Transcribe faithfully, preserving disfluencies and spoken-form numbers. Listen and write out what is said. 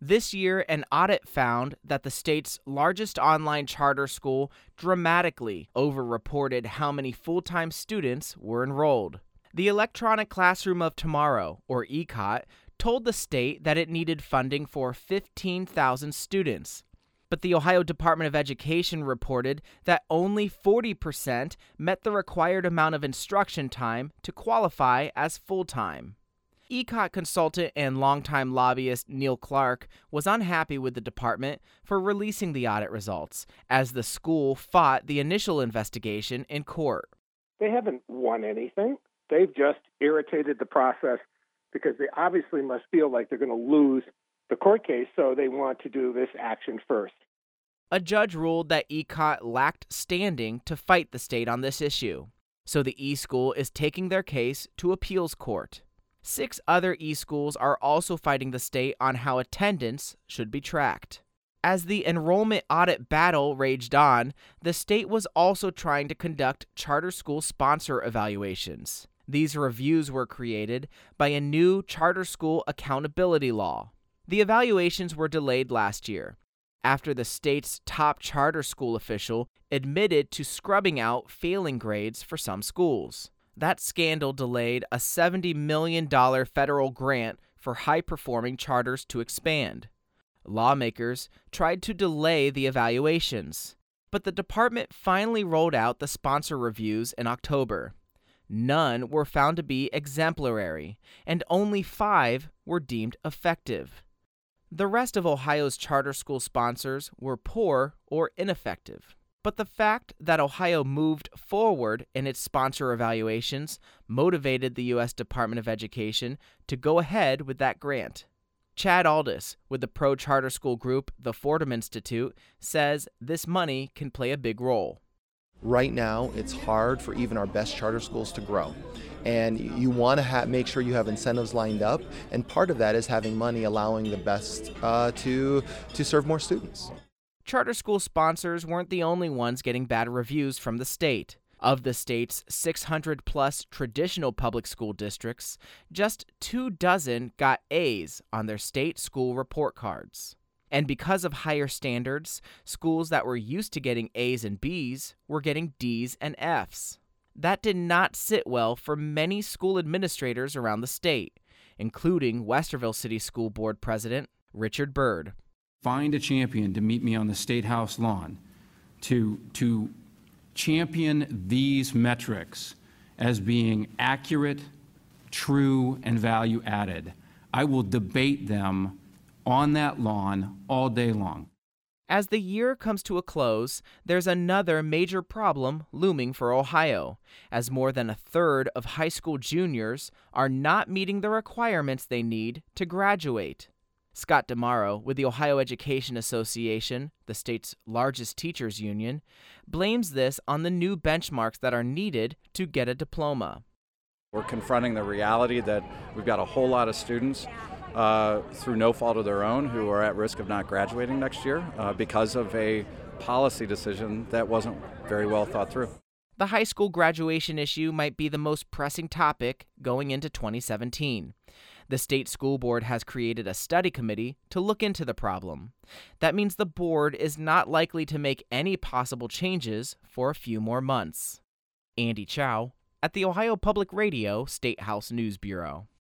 This year, an audit found that the state's largest online charter school dramatically overreported how many full-time students were enrolled. The Electronic Classroom of Tomorrow, or E C O T, told the state that it needed funding for fifteen thousand students. But the Ohio Department of Education reported that only forty percent met the required amount of instruction time to qualify as full-time. E C O T consultant and longtime lobbyist Neil Clark was unhappy with the department for releasing the audit results, as the school fought the initial investigation in court. They haven't won anything. They've just irritated the process because they obviously must feel like they're going to lose the court case, so they want to do this action first. A judge ruled that E C O T lacked standing to fight the state on this issue, so the e-school is taking their case to appeals court. Six other e-schools are also fighting the state on how attendance should be tracked. As the enrollment audit battle raged on, the state was also trying to conduct charter school sponsor evaluations. These reviews were created by a new charter school accountability law. The evaluations were delayed last year, after the state's top charter school official admitted to scrubbing out failing grades for some schools. That scandal delayed a seventy million dollars federal grant for high-performing charters to expand. Lawmakers tried to delay the evaluations, but the department finally rolled out the sponsor reviews in October. None were found to be exemplary, and only five were deemed effective. The rest of Ohio's charter school sponsors were poor or ineffective. But the fact that Ohio moved forward in its sponsor evaluations motivated the U S Department of Education to go ahead with that grant. Chad Aldis, with the pro-charter school group the Fordham Institute, says this money can play a big role. Right now, it's hard for even our best charter schools to grow. And you want to ha- make sure you have incentives lined up, and part of that is having money allowing the best uh, to, to serve more students. Charter school sponsors weren't the only ones getting bad reviews from the state. Of the state's six hundred plus traditional public school districts, just two dozen got A's on their state school report cards. And because of higher standards, schools that were used to getting A's and B's were getting D's and F's. That did not sit well for many school administrators around the state, including Westerville City School Board President Richard Byrd. Find a champion to meet me on the State House lawn to, to champion these metrics as being accurate, true, and value added. I will debate them on that lawn all day long. As the year comes to a close, there's another major problem looming for Ohio, as more than a third of high school juniors are not meeting the requirements they need to graduate. Scott DeMauro, with the Ohio Education Association, the state's largest teachers union, blames this on the new benchmarks that are needed to get a diploma. We're confronting the reality that we've got a whole lot of students uh, through no fault of their own who are at risk of not graduating next year uh, because of a policy decision that wasn't very well thought through. The high school graduation issue might be the most pressing topic going into twenty seventeen. The state school board has created a study committee to look into the problem. That means the board is not likely to make any possible changes for a few more months. Andy Chow at the Ohio Public Radio State House News Bureau.